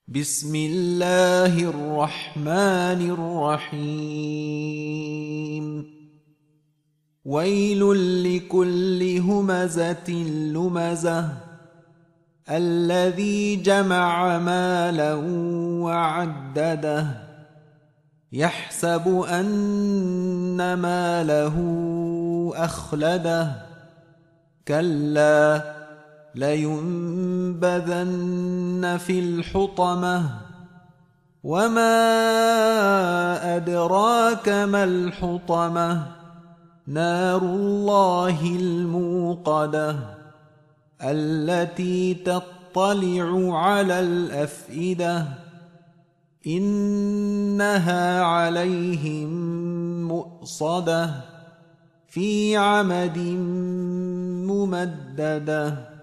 بسم الله الرحمن الرحيم ويل لكل همزة لمزة الذي جمع مالا وعدده يحسب أن ماله أخلده كلا لينبذن في الحطمة وما أدراك ما الحطمة نار الله الموقدة التي تطلع على الأفئدة إنها عليهم مؤصدة في عمد ممددة